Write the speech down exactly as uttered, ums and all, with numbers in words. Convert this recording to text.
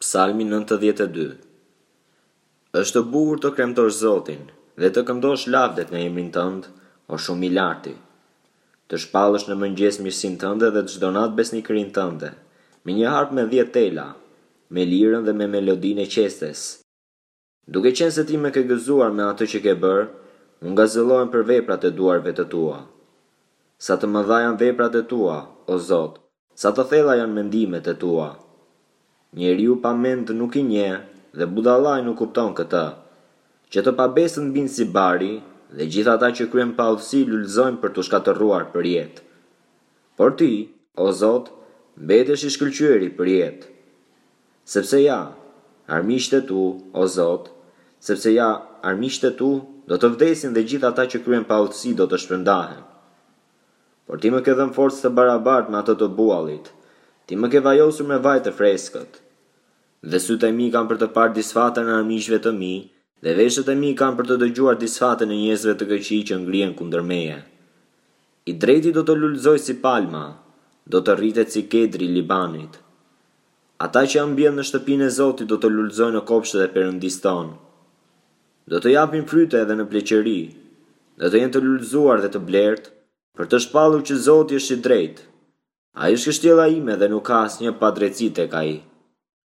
Psalmi nëntëdhjetë e dy. Është të bukur të kremtosh Zotin dhe të këndosh lavdet në emrin tënd, o shumë i larti. Të shpallësh në mëngjes mirësinë tënde dhe çdo natë besnikërinë tënde, me një harp me dhjetë tela, me lirën dhe me melodinë e qestes. Duke qenë se ti më ke gëzuar me atë që ke bërë, unë gazëllohem për veprat e duarve të tua. Sa të mëdha janë veprat e tua, o Zot, sa të thella janë mendimet e tua. Njeriu pa mend nuk i njeh dhe budallai nuk kupton këtë. Që të pabesët mbinë si bari dhe gjithë ata që kryen pa udhësi lulëzojnë për të shkatërruar për jetë. Por ti, o Zot, mbetesh i shkëlqyeri për jetë. Sepse ja, armiqtë e tu, o Zot, sepse ja, armiqtë e tu do të vdesin dhe gjithë ata që kryen pa udhësi do të shpërndahen. Por ti më ke dhënë forcë të barabartë me atë të buallit. Ti më ke vajosur me vaj të freskët. Dhe sytë e mi kanë për të parë disfatën e armiqve të mi, dhe veshët e mi kanë për të dëgjuar disfatën e njerëzve të këqij që ngrihen kundër meje. I drejti do të lulëzoj si palma, do të rritet si kedri i Libanit. Ata që ambjen në shtëpinë e Zotit do të lulëzojnë në kopshtet e Perëndisë tonë. Do të japin fryte edhe në pleqëri, do të jenë të lulëzuar dhe të blertë, për të shpallur që Zoti është i drejtë. Ai është kështjella ime dhe nuk ka asnjë padrejti tek ai.